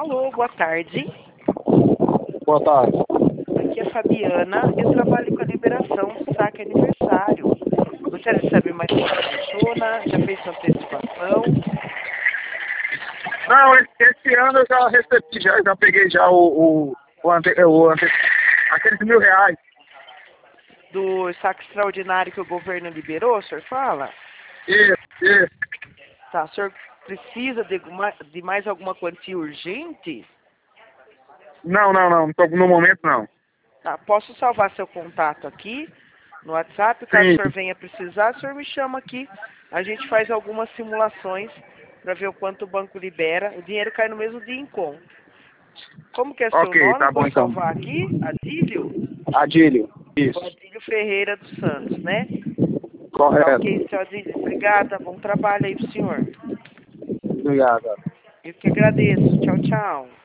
Alô, boa tarde. Boa tarde. Aqui é a Fabiana. Eu trabalho com a liberação do saque aniversário. Gostaria de saber mais como funciona. Já fez sua antecipação? Não, esse ano eu já recebi, já peguei já aqueles R$ 1.000. Do saque extraordinário que o governo liberou, o senhor fala? Isso. Tá, o senhor precisa de mais alguma quantia urgente? Não, no momento não. Tá, posso salvar seu contato aqui no WhatsApp? Caso Sim. o senhor venha precisar, o senhor me chama aqui. A gente faz algumas simulações para ver o quanto o banco libera. O dinheiro cai no mesmo dia em conta. Como que é seu Ok, nome? tá bom Vou então. salvar aqui. Adílio? Adílio. O Isso. Adílio Ferreira dos Santos, né? Tá Correto. ok, seu Adílio. Obrigada. Bom trabalho aí pro senhor. Obrigado. Eu que agradeço. Tchau, tchau.